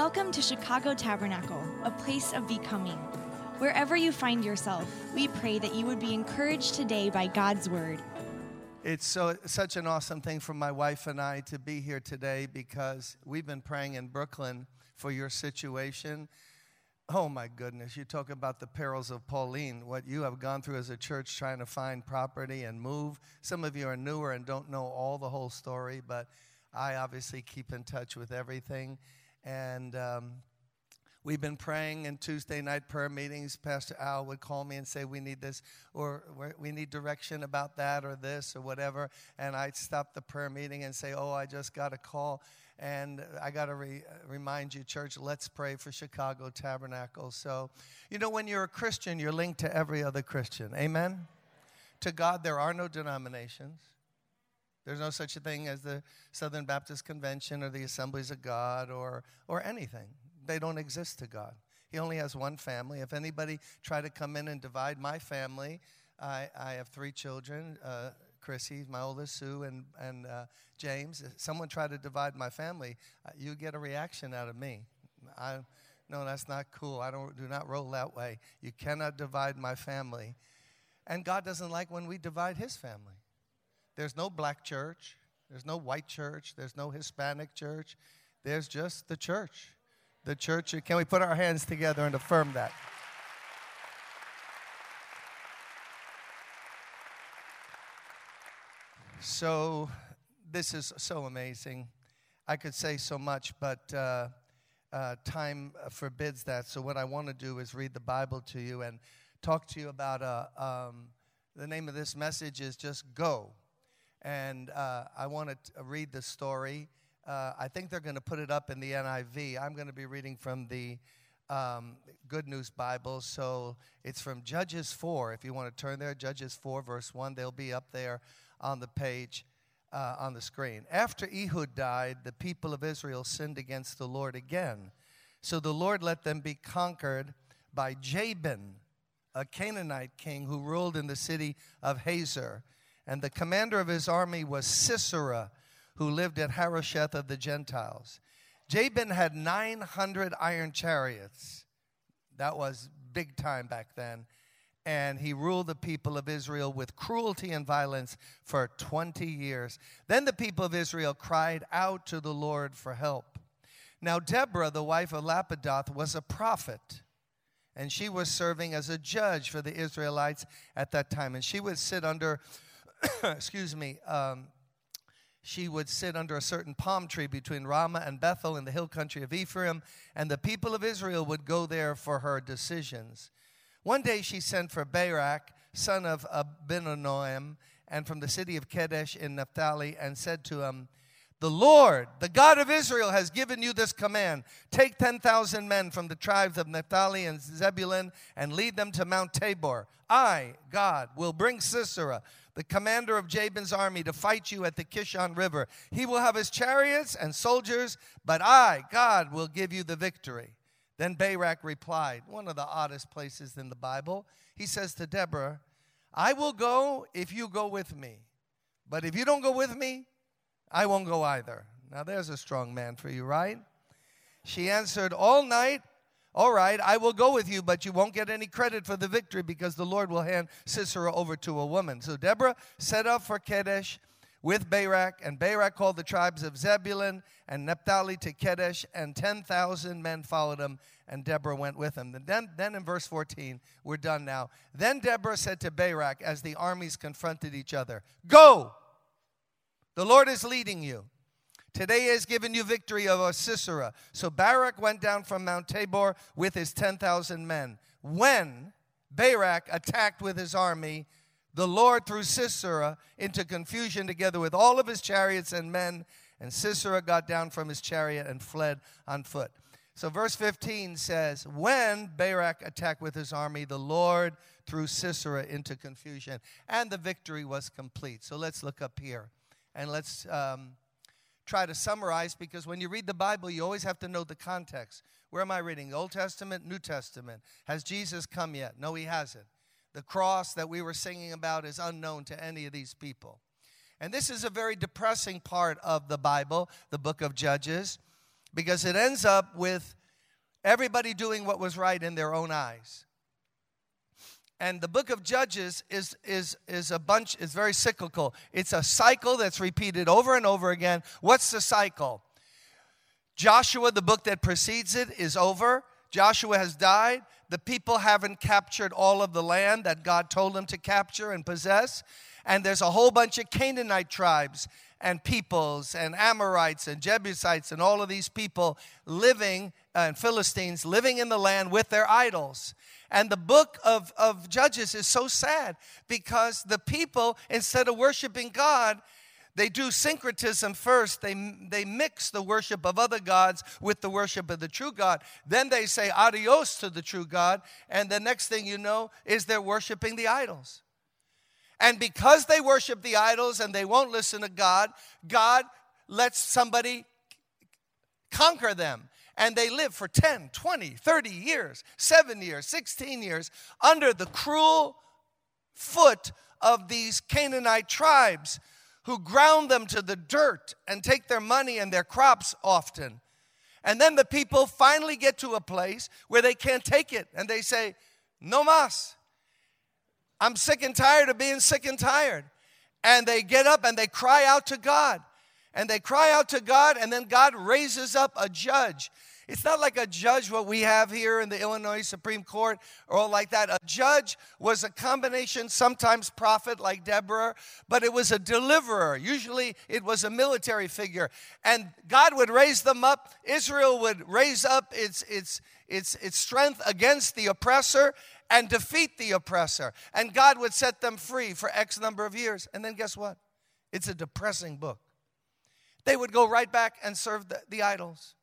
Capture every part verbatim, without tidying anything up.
Welcome to Chicago Tabernacle, a place of becoming. Wherever you find yourself, we pray that you would be encouraged today by God's word. It's so such an awesome thing for my wife and I to be here today because we've been praying in Brooklyn for your situation. Oh my goodness, you talk about the perils of Pauline, what you have gone through as a church trying to find property and move. Some of you are newer and don't know all the whole story, but I obviously keep in touch with everything. And um, we've been praying in Tuesday night prayer meetings. Pastor Al would call me and say, we need this, or we need direction about that or this or whatever. And I'd stop the prayer meeting and say, oh, I just got a call. And I got to re- remind you, church, let's pray for Chicago Tabernacle. So, you know, when you're a Christian, you're linked to every other Christian. Amen? To God, there are no denominations. There's no such a thing as the Southern Baptist Convention or the Assemblies of God or or anything. They don't exist to God. He only has one family. If anybody tried to come in and divide my family, I, I have three children, uh, Chrissy, my oldest, Sue, and, and uh, James. If someone tried to divide my family, uh, you get a reaction out of me. I, no, that's not cool. I don't do not roll that way. You cannot divide my family. And God doesn't like when we divide his family. There's no black church. There's no white church. There's no Hispanic church. There's just the church. The church. Can we put our hands together and affirm that? So this is so amazing. I could say so much, but uh, uh, time forbids that. So what I want to do is read the Bible to you and talk to you about, uh, um, the name of this message is just Go. And uh, I want to read the story. Uh, I think they're going to put it up in the N I V. I'm going to be reading from the um, Good News Bible. So it's from Judges four. If you want to turn there, Judges four, verse one. They'll be up there on the page, uh, on the screen. After Ehud died, the people of Israel sinned against the Lord again. So the Lord let them be conquered by Jabin, a Canaanite king who ruled in the city of Hazor. And the commander of his army was Sisera, who lived at Harosheth of the Gentiles. Jabin had nine hundred iron chariots. That was big time back then. And he ruled the people of Israel with cruelty and violence for twenty years. Then the people of Israel cried out to the Lord for help. Now Deborah, the wife of Lapidoth, was a prophet. And she was serving as a judge for the Israelites at that time. And she would sit under... excuse me, um, she would sit under a certain palm tree between Ramah and Bethel in the hill country of Ephraim, and the people of Israel would go there for her decisions. One day she sent for Barak, son of Abinoam, and from the city of Kedesh in Naphtali, and said to him, the Lord, the God of Israel, has given you this command. Take ten thousand men from the tribes of Naphtali and Zebulun and lead them to Mount Tabor. I, God, will bring Sisera, the commander of Jabin's army, to fight you at the Kishon River. He will have his chariots and soldiers, but I, God, will give you the victory. Then Barak replied, one of the oddest places in the Bible. He says to Deborah, I will go if you go with me. But if you don't go with me, I won't go either. Now there's a strong man for you, right? She answered, all night, all right, I will go with you, but you won't get any credit for the victory because the Lord will hand Sisera over to a woman. So Deborah set up for Kadesh with Barak, and Barak called the tribes of Zebulun and Naphtali to Kadesh, and ten thousand men followed him, and Deborah went with him. Then, then in verse fourteen, we're done now. Then Deborah said to Barak as the armies confronted each other, go! The Lord is leading you. Today he has given you victory over Sisera. So Barak went down from Mount Tabor with his ten thousand men. When Barak attacked with his army, the Lord threw Sisera into confusion together with all of his chariots and men, and Sisera got down from his chariot and fled on foot. So verse fifteen says, when Barak attacked with his army, the Lord threw Sisera into confusion, and the victory was complete. So let's look up here. And let's um, try to summarize, because when you read the Bible, you always have to know the context. Where am I reading? Old Testament, New Testament. Has Jesus come yet? No, he hasn't. The cross that we were singing about is unknown to any of these people. And this is a very depressing part of the Bible, the book of Judges, because it ends up with Everybody doing what was right in their own eyes. And the book of Judges is, is, is a bunch, is very cyclical. It's a cycle that's repeated over and over again. What's the cycle? Joshua, the book that precedes it, is over. Joshua has died. The people haven't captured all of the land that God told them to capture and possess. And there's a whole bunch of Canaanite tribes and peoples and Amorites and Jebusites and all of these people living, uh, and Philistines living in the land with their idols. And the book of, of Judges is so sad because the people, instead of worshiping God, they do syncretism first. They, they mix the worship of other gods with the worship of the true God. Then they say adios to the true God. And the next thing you know is they're worshiping the idols. And because they worship the idols and they won't listen to God, God lets somebody conquer them. And they live for ten, twenty, thirty years, seven years, sixteen years under the cruel foot of these Canaanite tribes who ground them to the dirt and take their money and their crops often. And then the people finally get to a place where they can't take it. And they say, no mas. I'm sick and tired of being sick and tired. And they get up and they cry out to God. And they cry out to God, and then God raises up a judge. It's not like a judge what we have here in the Illinois Supreme Court or all like that. A judge was a combination, sometimes prophet like Deborah, but it was a deliverer. Usually it was a military figure. And God would raise them up. Israel would raise up its, its, its, its strength against the oppressor and defeat the oppressor. And God would set them free for X number of years. And then guess what? It's a depressing book. They would go right back and serve the, the idols.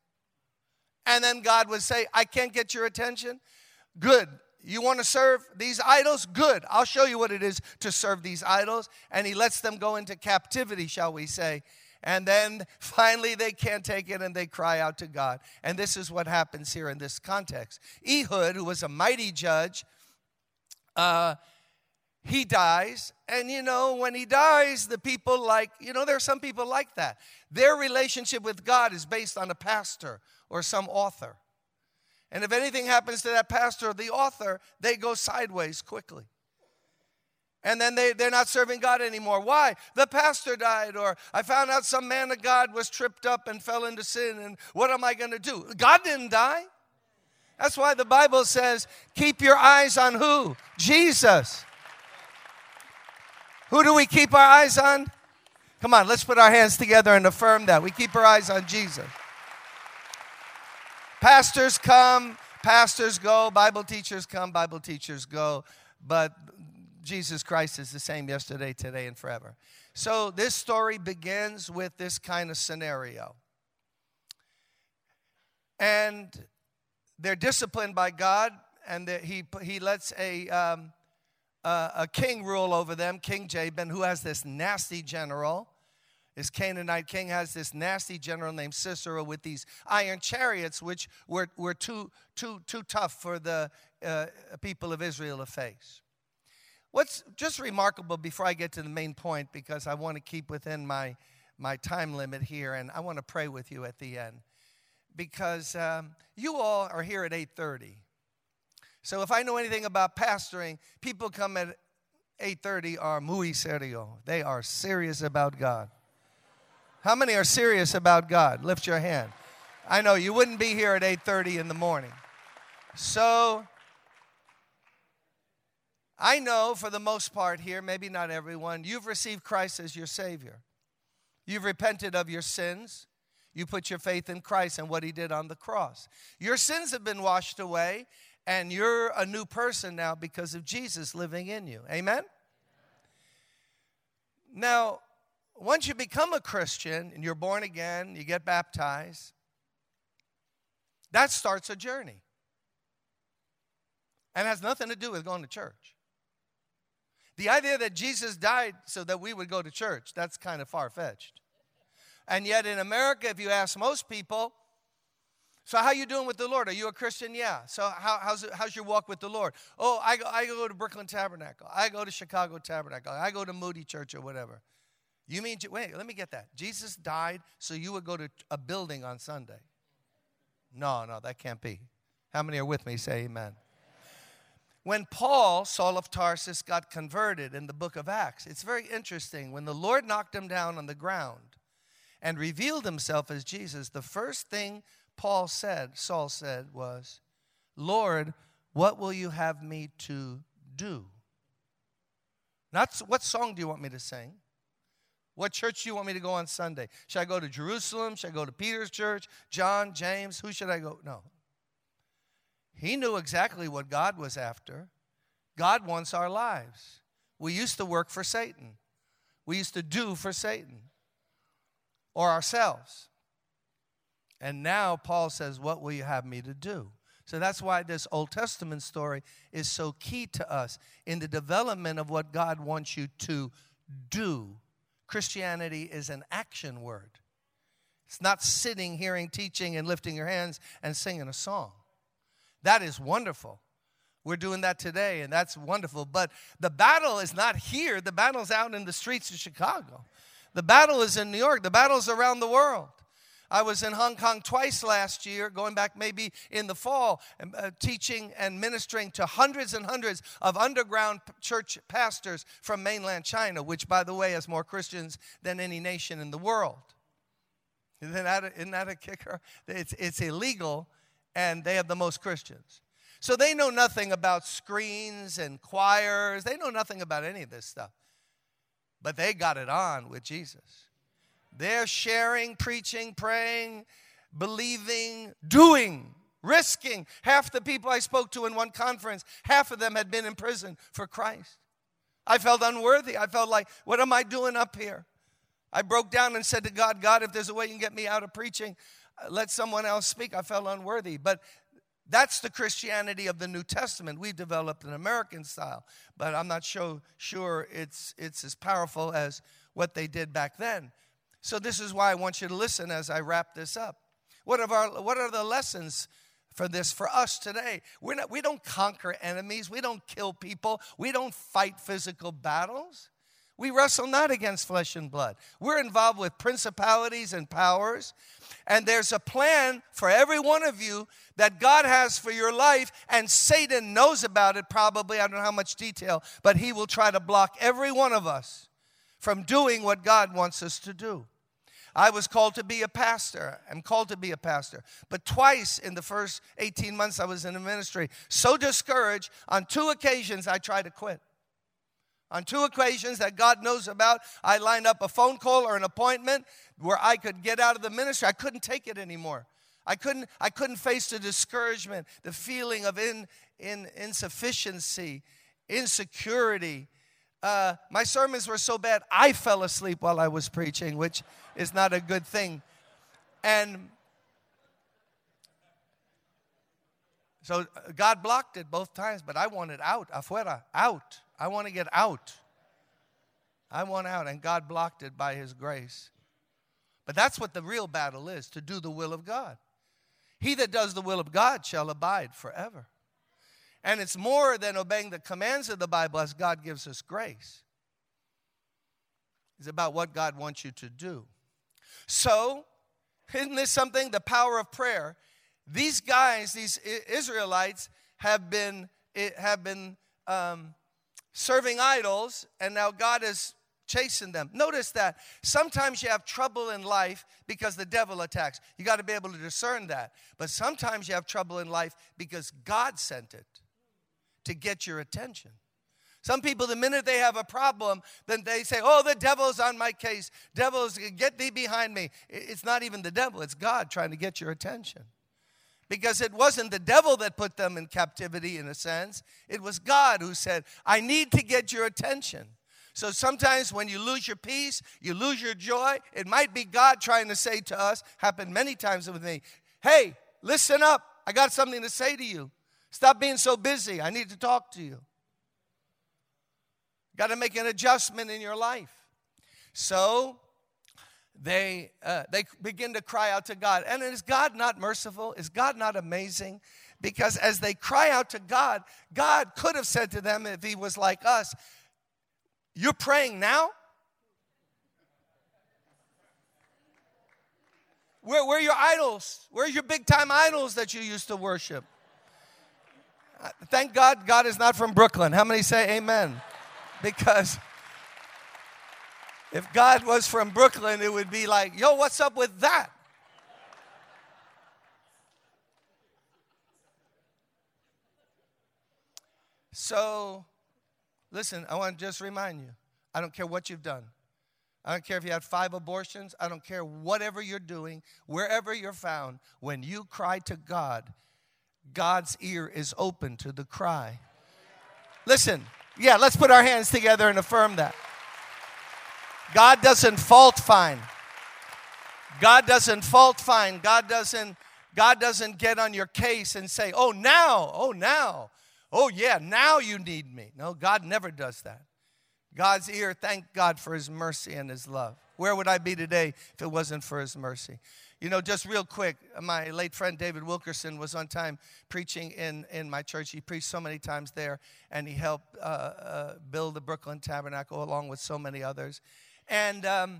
And then God would say, I can't get your attention. Good. You want to serve these idols? Good. I'll show you what it is to serve these idols. And he lets them go into captivity, shall we say. And then finally they can't take it and they cry out to God. And this is what happens here in this context. Ehud, who was a mighty judge, uh, he dies, and you know, when he dies, the people like, you know, there are some people like that. Their relationship with God is based on a pastor or some author. And if anything happens to that pastor or the author, they go sideways quickly. And then they, they're not serving God anymore. Why? The pastor died, or I found out some man of God was tripped up and fell into sin, and what am I going to do? God didn't die. That's why the Bible says, keep your eyes on who? Jesus. Who do we keep our eyes on? Come on, let's put our hands together and affirm that. We keep our eyes on Jesus. Pastors come, pastors go, Bible teachers come, Bible teachers go. But Jesus Christ is the same yesterday, today, and forever. So this story begins with this kind of scenario. And they're disciplined by God, and he, he lets a... Um, Uh, a king rule over them, King Jabin, who has this nasty general. This Canaanite king has this nasty general named Sisera with these iron chariots, which were, were too, too, too tough for the uh, people of Israel to face. What's just remarkable before I get to the main point, because I want to keep within my, my time limit here, and I want to pray with you at the end, because um, you all are here at eight thirty. So if I know anything about pastoring, people come at eight thirty are muy serio. They are serious about God. How many are serious about God? Lift your hand. I know you wouldn't be here at eight thirty in the morning. So I know for the most part here, maybe not everyone, you've received Christ as your Savior. You've repented of your sins. You put your faith in Christ and what he did on the cross. Your sins have been washed away. And you're a new person now because of Jesus living in you. Amen? Now, once you become a Christian and you're born again, you get baptized, that starts a journey. And has nothing to do with going to church. The idea that Jesus died so that we would go to church, that's kind of far-fetched. And yet in America, if you ask most people, so how you doing with the Lord? Are you a Christian? Yeah. So how, how's, it, how's your walk with the Lord? Oh, I go, I go to Brooklyn Tabernacle. I go to Chicago Tabernacle. I go to Moody Church or whatever. You mean, wait, let me get that. Jesus died so you would go to a building on Sunday. No, no, that can't be. How many are with me? Say amen. When Paul, Saul of Tarsus, got converted in the book of Acts, it's very interesting. When the Lord knocked him down on the ground and revealed himself as Jesus, the first thing Paul said, Saul said, was, Lord, what will you have me to do? Not what song do you want me to sing? What church do you want me to go on Sunday? Should I go to Jerusalem? Should I go to Peter's church? John, James? Who should I go? No. He knew exactly what God was after. God wants our lives. We used to work for Satan. We used to do for Satan or ourselves. And now Paul says, what will you have me to do? So that's why this Old Testament story is so key to us in the development of what God wants you to do. Christianity is an action word. It's not sitting, hearing, teaching, and lifting your hands and singing a song. That is wonderful. We're doing that today, and that's wonderful. But the battle is not here. The battle's out in the streets of Chicago. The battle is in New York. The battle's around the world. I was in Hong Kong twice last year, going back maybe in the fall, uh, teaching and ministering to hundreds and hundreds of underground church pastors from mainland China, which, by the way, has more Christians than any nation in the world. Isn't that a, isn't that a kicker? It's, it's illegal, and they have the most Christians. So they know nothing about screens and choirs. They know nothing about any of this stuff. But they got it on with Jesus. They're sharing, preaching, praying, believing, doing, risking. Half the people I spoke to in one conference, half of them had been in prison for Christ. I felt unworthy. I felt like, what am I doing up here? I broke down and said to God, God, if there's a way you can get me out of preaching, let someone else speak. I felt unworthy. But that's the Christianity of the New Testament. We've developed an American style, but I'm not so sure it's, it's as powerful as what they did back then. So this is why I want you to listen as I wrap this up. What are, our, what are the lessons for this for us today? We're not, we don't conquer enemies. We don't kill people. We don't fight physical battles. We wrestle not against flesh and blood. We're involved with principalities and powers. And there's a plan for every one of you that God has for your life. And Satan knows about it probably. I don't know how much detail. But he will try to block every one of us from doing what God wants us to do. I was called to be a pastor. I'm called to be a pastor. But twice in the first eighteen months I was in the ministry, so discouraged, on two occasions I tried to quit. On two occasions that God knows about, I lined up a phone call or an appointment where I could get out of the ministry. I couldn't take it anymore. I couldn't, I couldn't face the discouragement, the feeling of in, in, insufficiency, insecurity. Uh, my sermons were so bad, I fell asleep while I was preaching, which is not a good thing. And so God blocked it both times, but I wanted out, afuera, out. I want to get out. I want out, and God blocked it by His grace. But that's what the real battle is, to do the will of God. He that does the will of God shall abide forever. And it's more than obeying the commands of the Bible as God gives us grace. It's about what God wants you to do. So, isn't this something? The power of prayer. These guys, these Israelites, have been have been um, serving idols, and now God is chasing them. Notice that sometimes you have trouble in life because the devil attacks. You got to be able to discern that. But sometimes you have trouble in life because God sent it to get your attention. Some people, the minute they have a problem, then they say, oh, the devil's on my case. Devil's, get thee behind me. It's not even the devil. It's God trying to get your attention. Because it wasn't the devil that put them in captivity, in a sense. It was God who said, I need to get your attention. So sometimes when you lose your peace, you lose your joy, it might be God trying to say to us, happened many times with me, hey, listen up. I got something to say to you. Stop being so busy. I need to talk to you. Got to make an adjustment in your life. So they uh, they begin to cry out to God. And is God not merciful? Is God not amazing? Because as they cry out to God, God could have said to them, if He was like us, you're praying now? Where, where are your idols? Where are your big-time idols that you used to worship? Thank God God is not from Brooklyn. How many say amen? Because if God was from Brooklyn, it would be like, yo, what's up with that? So, listen, I want to just remind you, I don't care what you've done. I don't care if you had five abortions. I don't care whatever you're doing, wherever you're found. When you cry to God, God's ear is open to the cry. Listen, yeah, let's put our hands together and affirm that. God doesn't fault find. God doesn't fault find. God doesn't, God doesn't get on your case and say, oh, now, oh, now. Oh, yeah, now you need me. No, God never does that. God's ear, thank God for his mercy and his love. Where would I be today if it wasn't for his mercy? You know, just real quick, my late friend David Wilkerson was on time preaching in, in my church. He preached so many times there, and he helped uh, uh, build the Brooklyn Tabernacle along with so many others. And um,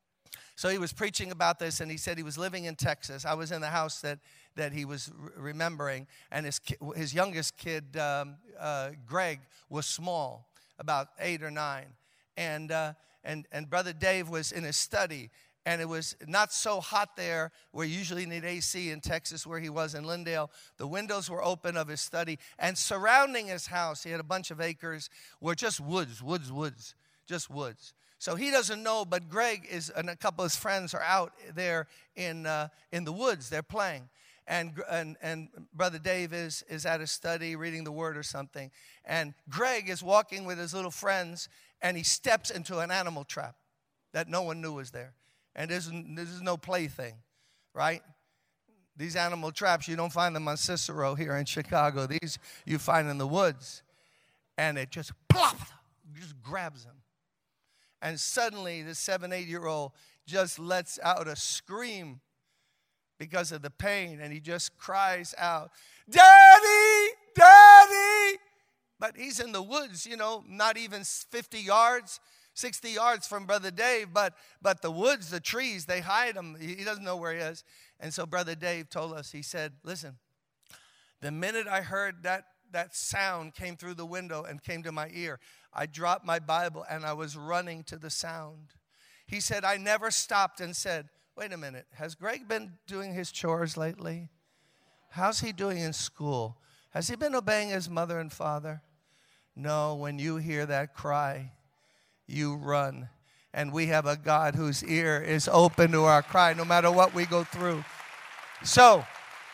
so he was preaching about this, and he said he was living in Texas. I was in the house that, that he was re- remembering, and his, ki- his youngest kid, um, uh, Greg, was small, about eight or nine. And, uh, and, and Brother Dave was in his study, and it was not so hot there where you usually need A C in Texas where he was in Lindale. The windows were open of his study, and surrounding his house, he had a bunch of acres, were just woods, woods, woods, just woods. So he doesn't know, but Greg is, and a couple of his friends are out there in uh, in the woods. They're playing. And and and Brother Dave is, is at his study reading the Word or something. And Greg is walking with his little friends, and he steps into an animal trap that no one knew was there. And this, this is no plaything, right? These animal traps, you don't find them on Cicero here in Chicago. These you find in the woods. And it just plop, just grabs him. And suddenly, this seven, eight-year-old just lets out a scream because of the pain. And he just cries out, Daddy, Daddy. But he's in the woods, you know, not even fifty yards, sixty yards from Brother Dave. But but the woods, the trees, they hide him. He doesn't know where he is. And so Brother Dave told us, he said, listen, the minute I heard that, that sound came through the window and came to my ear, I dropped my Bible and I was running to the sound. He said, I never stopped and said, wait a minute, has Greg been doing his chores lately? How's he doing in school? Has he been obeying his mother and father? No, when you hear that cry, you run. And we have a God whose ear is open to our cry no matter what we go through. So,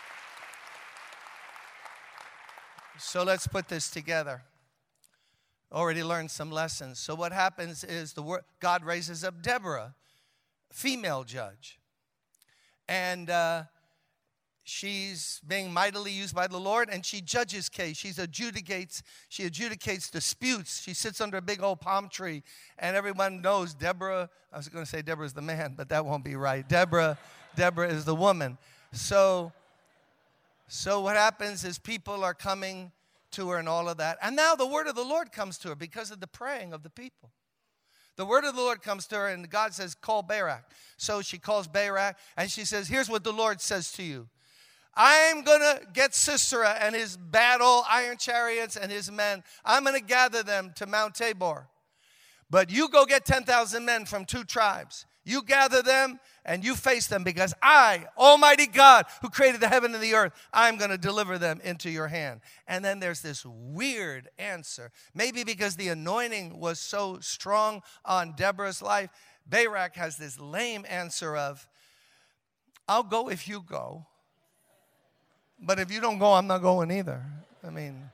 so let's put this together. Already learned some lessons. So what happens is the word, God raises up Deborah, female judge. And uh, she's being mightily used by the Lord, and she judges case. She adjudicates, she adjudicates disputes. She sits under a big old palm tree, and everyone knows Deborah. I was going to say Deborah's the man, but that won't be right. Deborah, Deborah is the woman. So, so what happens is people are coming to her and all of that. And now the word of the Lord comes to her because of the praying of the people. The word of the Lord comes to her, and God says, call Barak. So she calls Barak, and she says, here's what the Lord says to you. I'm going to get Sisera and his battle iron chariots and his men. I'm going to gather them to Mount Tabor. But you go get ten thousand men from two tribes. You gather them and you face them because I, Almighty God, who created the heaven and the earth, I'm going to deliver them into your hand. And then there's this weird answer. Maybe because the anointing was so strong on Deborah's life, Barak has this lame answer of, I'll go if you go. But if you don't go, I'm not going either. I mean,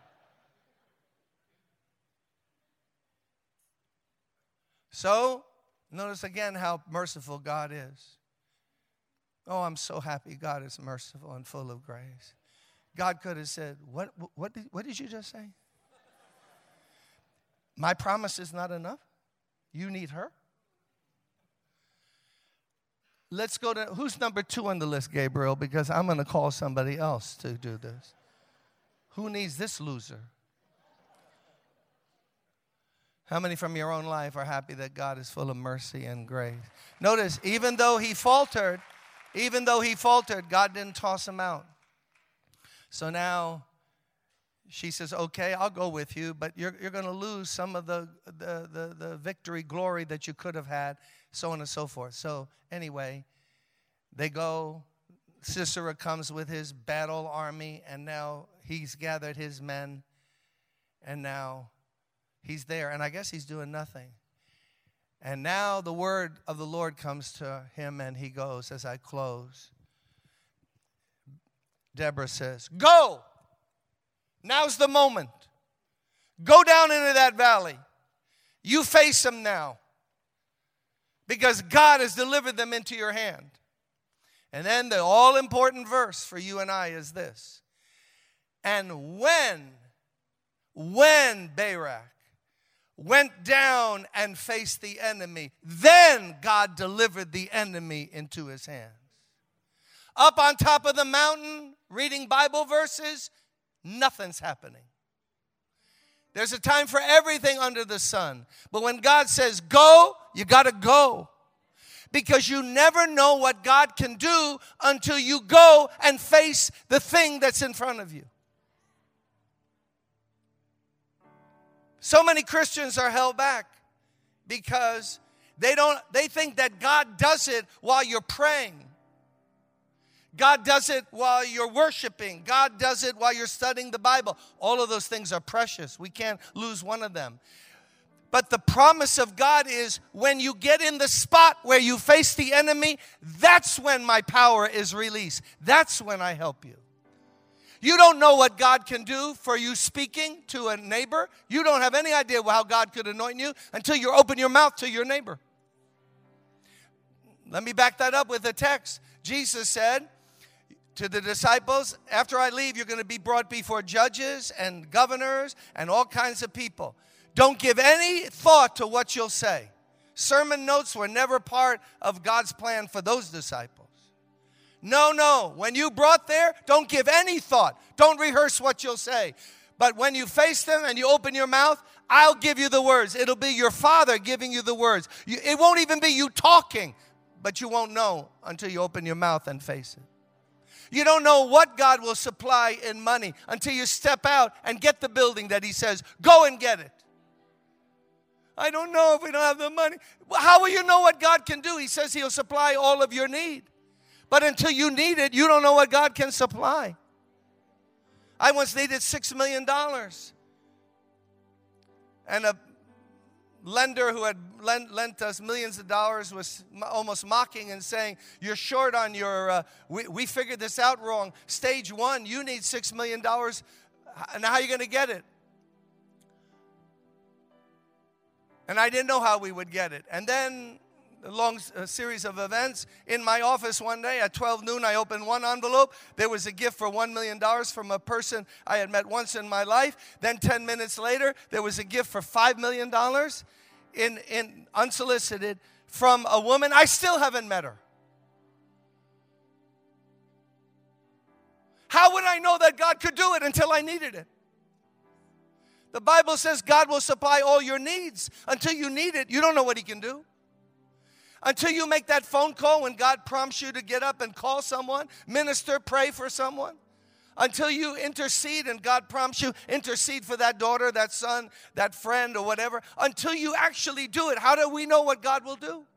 so notice again how merciful God is. Oh, I'm so happy God is merciful and full of grace. God could have said, what, what, did, what did you just say? My promise is not enough? You need her? Let's go to, who's number two on the list, Gabriel? Because I'm going to call somebody else to do this. Who needs this loser? How many from your own life are happy that God is full of mercy and grace? Notice, even though he faltered, even though he faltered, God didn't toss him out. So now she says, okay, I'll go with you, but you're, you're going to lose some of the, the, the, the victory glory that you could have had, so on and so forth. So anyway, they go. Sisera comes with his battle army, and now he's gathered his men, and now he's there. And I guess he's doing nothing. And now the word of the Lord comes to him, and he goes, as I close. Deborah says, go. Now's the moment. Go down into that valley. You face them now, because God has delivered them into your hand. And then the all-important verse for you and I is this. And when, when Barak went down and faced the enemy, then God delivered the enemy into his hands. Up on top of the mountain, reading Bible verses, nothing's happening. There's a time for everything under the sun. But when God says go, you got to go. Because you never know what God can do until you go and face the thing that's in front of you. So many Christians are held back because they don't they think that God does it while you're praying. God does it while you're worshiping. God does it while you're studying the Bible. All of those things are precious. We can't lose one of them. But the promise of God is when you get in the spot where you face the enemy, that's when my power is released. That's when I help you. You don't know what God can do for you speaking to a neighbor. You don't have any idea how God could anoint you until you open your mouth to your neighbor. Let me back that up with a text. Jesus said to the disciples, after I leave, you're going to be brought before judges and governors and all kinds of people. Don't give any thought to what you'll say. Sermon notes were never part of God's plan for those disciples. No, no. When you brought there, don't give any thought. Don't rehearse what you'll say. But when you face them and you open your mouth, I'll give you the words. It'll be your Father giving you the words. You, it won't even be you talking, but you won't know until you open your mouth and face it. You don't know what God will supply in money until you step out and get the building that He says, go and get it. I don't know if we don't have the money. How will you know what God can do? He says He'll supply all of your need. But until you need it, you don't know what God can supply. I once needed six million dollars. And a lender who had lent, lent us millions of dollars was almost mocking and saying, you're short on your, uh, we, we figured this out wrong. Stage one, you need six million dollars. And how are you going to get it? And I didn't know how we would get it. And then a long a series of events. In my office one day at twelve noon, I opened one envelope. There was a gift for one million dollars from a person I had met once in my life. Then ten minutes later, there was a gift for five million dollars in, in unsolicited from a woman. I still haven't met her. How would I know that God could do it until I needed it? The Bible says God will supply all your needs. Until you need it, you don't know what He can do. Until you make that phone call when God prompts you to get up and call someone, minister, pray for someone. Until you intercede and God prompts you, intercede for that daughter, that son, that friend, or whatever. Until you actually do it, how do we know what God will do?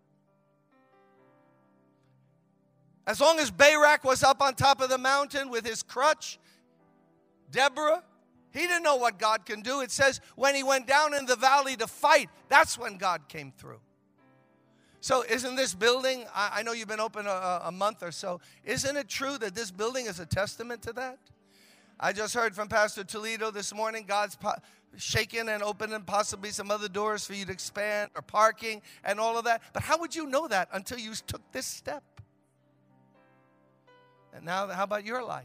As long as Barak was up on top of the mountain with his crutch, Deborah, he didn't know what God can do. It says when he went down in the valley to fight, that's when God came through. So isn't this building, I, I know you've been open a, a month or so, isn't it true that this building is a testament to that? I just heard from Pastor Toledo this morning, God's po- shaking and opening possibly some other doors for you to expand or parking and all of that. But how would you know that until you took this step? And now, how about your life?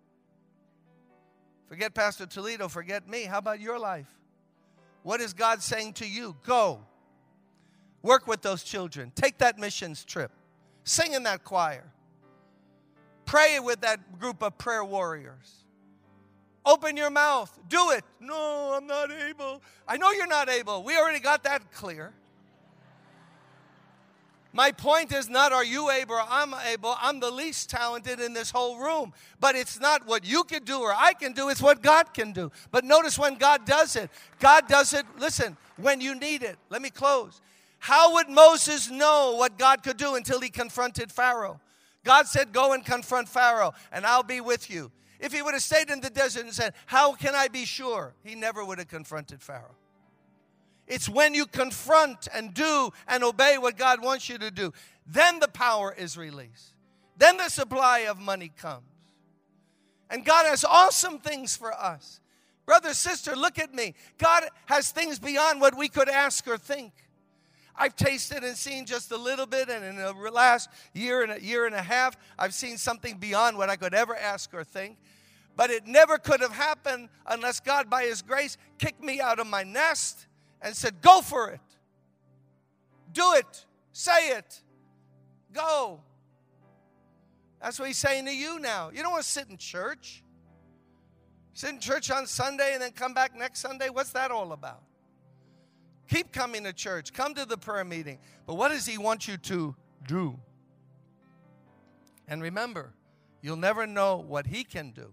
Forget Pastor Toledo, forget me. How about your life? What is God saying to you? Go. Work with those children. Take that missions trip. Sing in that choir. Pray with that group of prayer warriors. Open your mouth. Do it. No, I'm not able. I know you're not able. We already got that clear. My point is not are you able or I'm able. I'm the least talented in this whole room. But it's not what you can do or I can do. It's what God can do. But notice when God does it. God does it, listen, when you need it. Let me close. How would Moses know what God could do until he confronted Pharaoh? God said, go and confront Pharaoh, and I'll be with you. If he would have stayed in the desert and said, how can I be sure? He never would have confronted Pharaoh. It's when you confront and do and obey what God wants you to do. Then the power is released. Then the supply of money comes. And God has awesome things for us. Brother, sister, look at me. God has things beyond what we could ask or think. I've tasted and seen just a little bit, and in the last year and a year and a half, I've seen something beyond what I could ever ask or think. But it never could have happened unless God, by His grace, kicked me out of my nest and said, go for it. Do it. Say it. Go. That's what He's saying to you now. You don't want to sit in church. Sit in church on Sunday and then come back next Sunday. What's that all about? Keep coming to church. Come to the prayer meeting. But what does He want you to do? And remember, you'll never know what He can do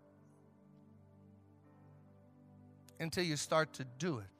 until you start to do it.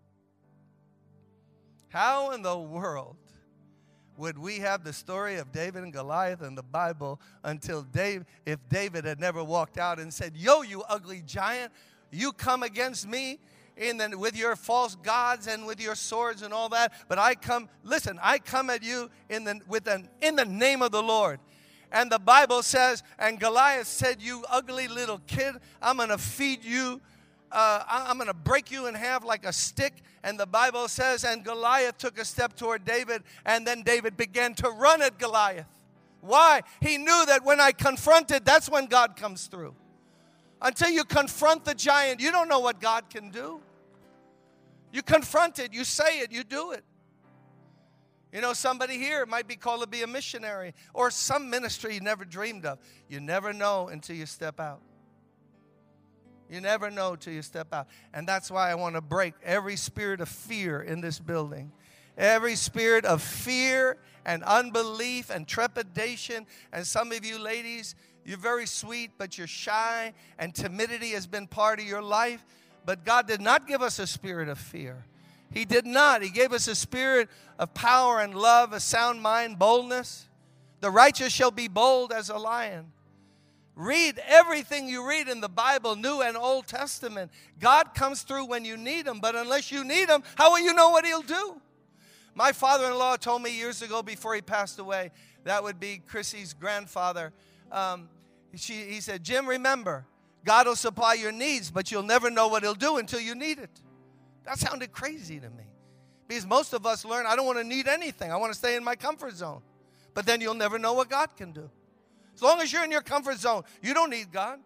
How in the world would we have the story of David and Goliath in the Bible until Dave, if David had never walked out and said, yo, you ugly giant, you come against me in the, with your false gods and with your swords and all that, but I come, listen, I come at you in the, with an, in the name of the Lord. And the Bible says, and Goliath said, you ugly little kid, I'm going to feed you. Uh, I'm going to break you in half like a stick. And the Bible says, and Goliath took a step toward David, and then David began to run at Goliath. Why? He knew that when I confronted, that's when God comes through. Until you confront the giant, you don't know what God can do. You confront it, you say it, you do it. You know, somebody here might be called to be a missionary or some ministry you never dreamed of. You never know until you step out. You never know till you step out. And that's why I want to break every spirit of fear in this building. Every spirit of fear and unbelief and trepidation. And some of you ladies, you're very sweet, but you're shy, and timidity has been part of your life. But God did not give us a spirit of fear. He did not. He gave us a spirit of power and love, a sound mind, boldness. The righteous shall be bold as a lion. Read everything you read in the Bible, New and Old Testament. God comes through when you need Him, but unless you need Him, how will you know what He'll do? My father-in-law told me years ago before he passed away, that would be Chrissy's grandfather. Um, she, he said, Jim, remember, God will supply your needs, but you'll never know what He'll do until you need it. That sounded crazy to me. Because most of us learn, I don't want to need anything. I want to stay in my comfort zone. But then you'll never know what God can do. As long as you're in your comfort zone, you don't need God.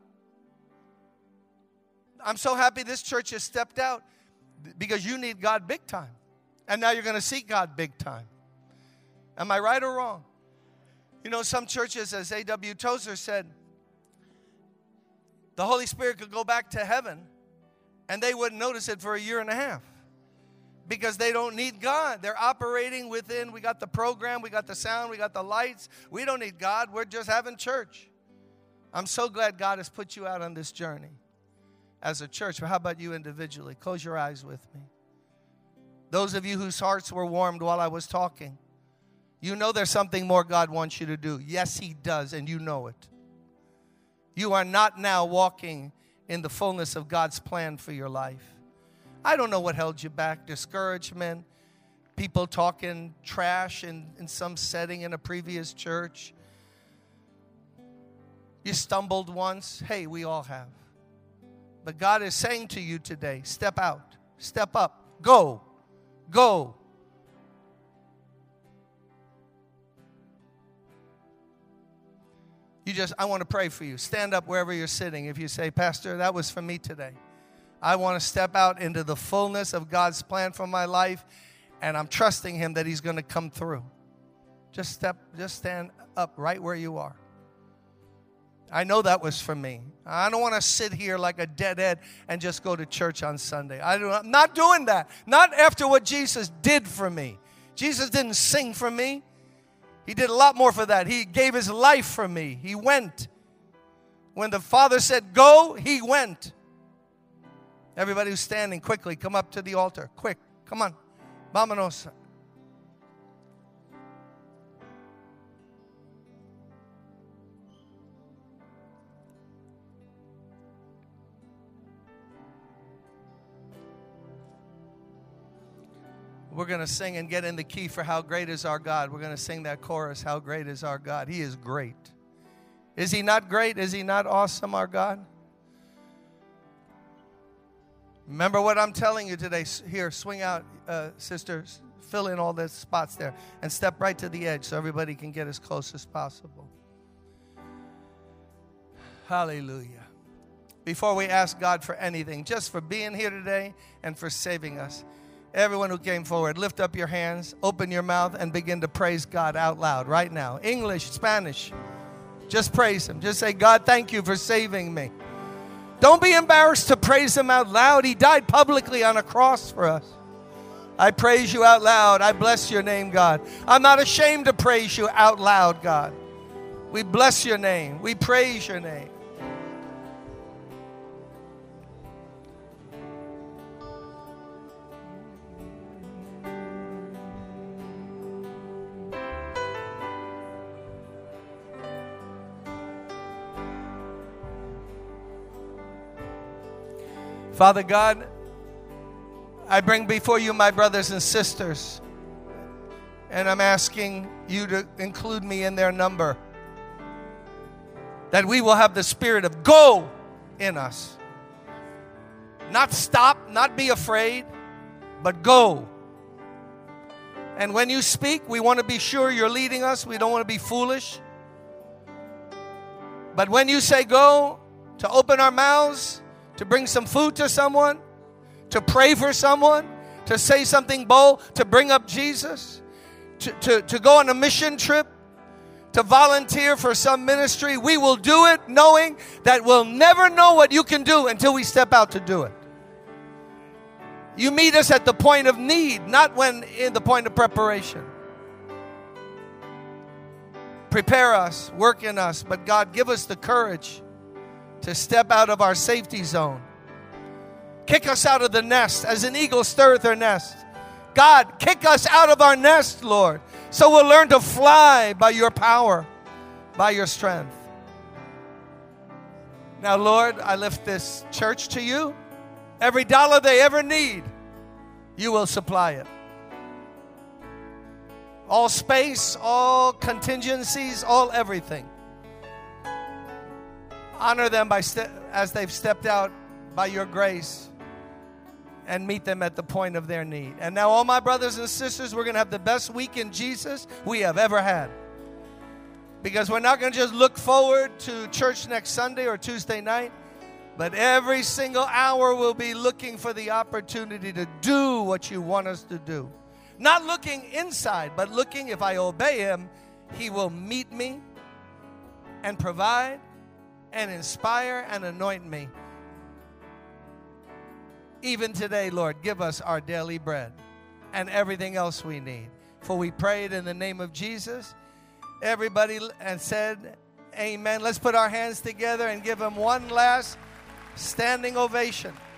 I'm so happy this church has stepped out because you need God big time. And now you're going to seek God big time. Am I right or wrong? You know, some churches, as A W Tozer said, the Holy Spirit could go back to heaven and they wouldn't notice it for a year and a half. Because they don't need God. They're operating within, we got the program, we got the sound, we got the lights. We don't need God. We're just having church. I'm so glad God has put you out on this journey as a church. But how about you individually? Close your eyes with me. Those of you whose hearts were warmed while I was talking, you know there's something more God wants you to do. Yes, He does, and you know it. You are not now walking in the fullness of God's plan for your life. I don't know what held you back. Discouragement, people talking trash in, in some setting in a previous church. You stumbled once. Hey, we all have. But God is saying to you today, step out, step up, go, go. You just, I want to pray for you. Stand up wherever you're sitting. If you say, Pastor, that was for me today. I want to step out into the fullness of God's plan for my life, and I'm trusting Him that He's going to come through. Just step, just stand up right where you are. I know that was for me. I don't want to sit here like a deadhead and just go to church on Sunday. I don't, I'm not doing that. Not after what Jesus did for me. Jesus didn't sing for me. He did a lot more for that. He gave his life for me. He went. When the Father said, go, he went. Everybody who's standing, quickly, come up to the altar. Quick, come on. Vámonos. We're going to sing and get in the key for How Great Is Our God. We're going to sing that chorus, How Great Is Our God. He is great. Is he not great? Is he not awesome, our God? Remember what I'm telling you today. Here, swing out, uh, sisters. Fill in all the spots there. And step right to the edge so everybody can get as close as possible. Hallelujah. Before we ask God for anything, just for being here today and for saving us, everyone who came forward, lift up your hands, open your mouth, and begin to praise God out loud right now. English, Spanish. Just praise him. Just say, God, thank you for saving me. Don't be embarrassed to praise him out loud. He died publicly on a cross for us. I praise you out loud. I bless your name, God. I'm not ashamed to praise you out loud, God. We bless your name. We praise your name. Father God, I bring before you my brothers and sisters, and I'm asking you to include me in their number, that we will have the spirit of go in us. Not stop, not be afraid, but go. And when you speak, we want to be sure you're leading us. We don't want to be foolish. But when you say go, to open our mouths, to bring some food to someone, to pray for someone, to say something bold, to bring up Jesus, to, to, to go on a mission trip, to volunteer for some ministry, we will do it knowing that we'll never know what you can do until we step out to do it. You meet us at the point of need, not when in the point of preparation. Prepare us, work in us, but God, give us the courage to step out of our safety zone. Kick us out of the nest as an eagle stirreth her nest. God, kick us out of our nest, Lord, so we'll learn to fly by your power, by your strength. Now, Lord, I lift this church to you. Every dollar they ever need, you will supply it. All space, all contingencies, all everything. Honor them by ste- as they've stepped out by your grace, and meet them at the point of their need. And now, all my brothers and sisters, we're going to have the best week in Jesus we have ever had. Because we're not going to just look forward to church next Sunday or Tuesday night, but every single hour we'll be looking for the opportunity to do what you want us to do. Not looking inside, but looking, if I obey him, he will meet me and provide and inspire and anoint me. Even today, Lord, give us our daily bread and everything else we need. For we prayed in the name of Jesus. Everybody and said, amen. Let's put our hands together and give him one last standing ovation.